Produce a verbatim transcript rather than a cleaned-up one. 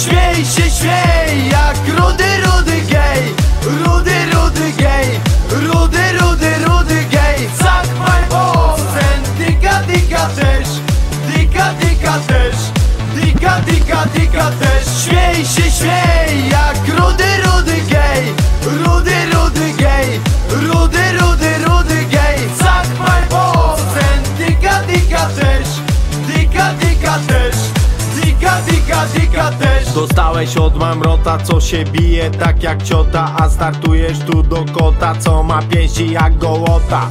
Śmiej się, śmiej, jak rudy, rudy gej. Rudy, rudy gej. Rudy, rudy, rudy gej. Suck my balls and dika, dika też. Dika, dika też. Dika, dika, dika też. Śmiej się, śmiej, jak rudy, rudy gej. Rudy, rudy gej. Rudy, rudy, rudy gej. Suck my balls and dika, dika też. Dika, dika też. Dika, dika, dika też. Dostałeś od mamrota, co się bije tak jak ciota, a startujesz tu do kota, co ma pięści jak gołota.